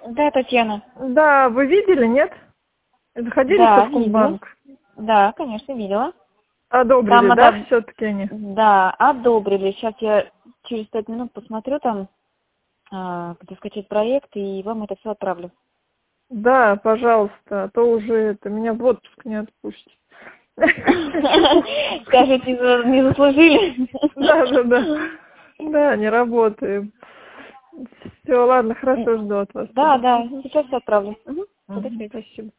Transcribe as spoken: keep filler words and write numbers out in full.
Да, Татьяна. Да, вы видели, нет? Заходили в Да, Совкомбанк? Да, конечно, видела. Одобрили, Там да, надо... все-таки они? Да, одобрили. Сейчас я через пять минут посмотрю там, а, где скачать проект, и вам это все отправлю. Да, пожалуйста, а то уже это меня в отпуск не отпустит. Скажите, не заслужили? Да, да, да. Да, не работаем. Все, ладно, хорошо, жду от вас. Да, да, сейчас отправлю. Мгм, спасибо.